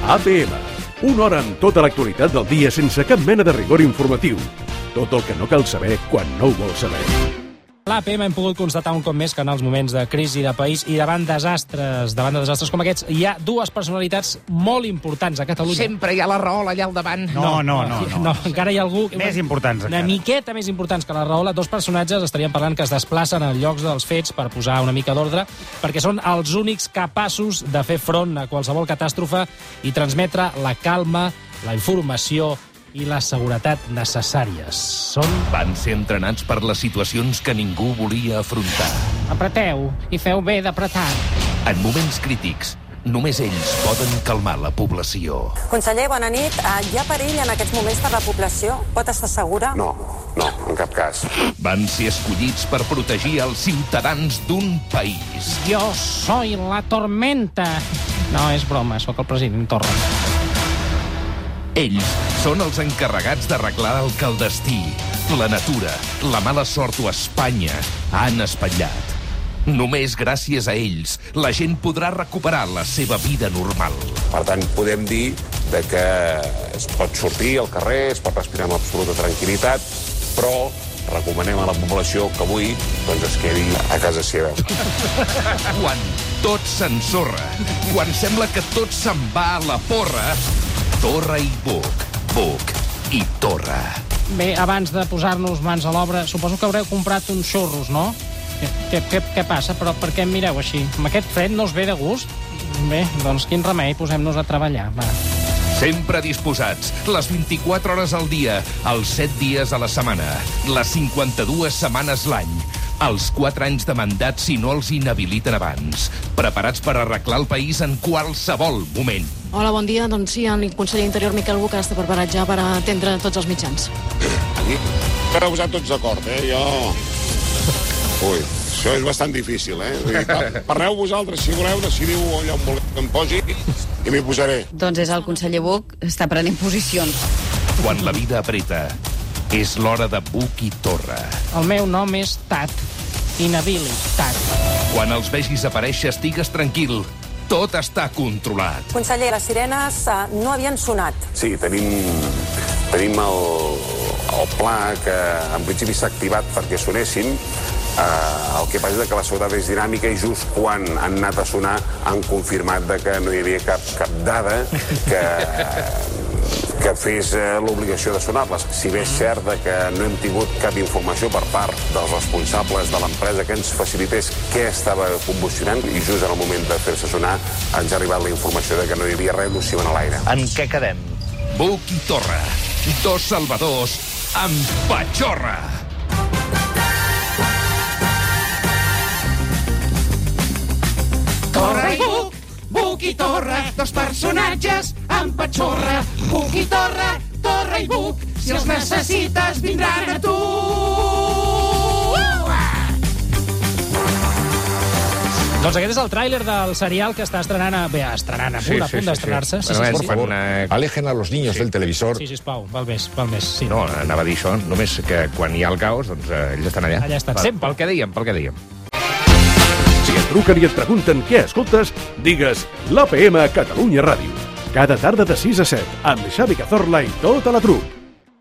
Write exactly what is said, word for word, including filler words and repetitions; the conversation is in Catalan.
A P M, una hora amb tota l'actualitat del dia sense cap mena de rigor informatiu. Tot el que no cal saber quan no ho vols saber. A l'A P M hem pogut constatar un cop més que en els moments de crisi de país i davant desastres, davant de desastres com aquests, hi ha dues personalitats molt importants a Catalunya. Sempre hi ha la Rahola allà al davant. No, no, no. no, no encara hi ha algú... Més importants, Una encara. miqueta més importants que la Rahola. Dos personatges estaríem parlant que es desplacen a llocs dels fets per posar una mica d'ordre, perquè són els únics capaços de fer front a qualsevol catàstrofe i transmetre la calma, la informació i la seguretat necessàries. Són... Van ser entrenats per les situacions que ningú volia afrontar. Apreteu i feu bé d'apretar. En moments crítics, només ells poden calmar la població. Conseller, bona nit. Hi ha perill en aquests moments per la població? Pot estar segura? No, no, en cap cas. Van ser escollits per protegir els ciutadans d'un país. Jo soy la tormenta. No, és broma, sóc el president Torra. Ells són els encarregats d'arreglar el que el destí, la natura, la mala sort o Espanya han espatllat. Només gràcies a ells la gent podrà recuperar la seva vida normal. Per tant, podem dir de que es pot sortir al carrer, es pot respirar amb absoluta tranquil·litat, però recomanem a la població que avui doncs, es quedi a casa seva. Quan tot s'ensorra, quan sembla que tot se'n va a la porra, Torra i Buch, Buch i Torra. Bé, abans de posar-nos mans a l'obra, suposo que haureu comprat uns xurros, no? Què, què, què passa? Però per què em mireu així? Amb aquest fred no us ve de gust? Bé, doncs quin remei, posem-nos a treballar, va. Sempre disposats, les vint-i-quatre hores al dia, els set dies a la setmana, les cinquanta-dues setmanes l'any, els quatre anys de mandat si no els inhabiliten abans, preparats per arreglar el país en qualsevol moment. Hola, bon dia. Doncs sí, el conseller Interior Miquel Buch està preparat ja per atendre tots els mitjans. Aquí? Per a posar tots d'acord, eh? Jo... Ui, això és bastant difícil, eh? Vull dir, parleu vosaltres, si voleu, decidiu allà on voleu que em posi i m'hi posaré. Doncs és el conseller Buch, està prenent posicions. Quan la vida apreta, és l'hora de Buch i Torra. El meu nom és Tat, inhabilitat. Quan els vegis aparèixer, estigues tranquil. Tot està controlat. Conseller, les sirenes uh, no havien sonat. Sí, tenim, tenim el, el pla que en principi s'ha activat perquè sonessin. Uh, el que passa és que la seguretat és dinàmica i just quan han anat a sonar han confirmat de que no hi havia cap, cap dada que, que fes uh, l'obligació de sonar-les. Si bé és cert de que no hem tingut cap informació per part dels responsables de l'empresa que ens facilités què estava combustionant i just en el moment de fer-se sonar ens ha arribat la informació de que no hi havia res nociu en l'aire. En què quedem? Buch i Torra, dos salvadors amb patxorra. Torra i Buch, Buch i Torra, dos personatges amb patxorra. Buch i Torra, Torra i Buch, si els necessites vindran a tu. Doncs aquest és el tràiler del serial que està estrenant, a... bé, estrenant, a punt, Sí, a sí, punt sí, d'estrenar-se. sí. Sí, Bueno, sí, por sí. favor, alejen a los niños del televisor. Sí, sisplau, val més, val més. Sí. No, anava a dir això, només que quan hi ha el caos, doncs eh, ells estan allà. Allà estan, Pel- sempre. Pel que dèiem, pel que dèiem. Si et truquen i et pregunten què escoltes, digues l'A P M Catalunya Ràdio. Cada tarda de sis a set, amb Xavi Cazorla i tota la trup.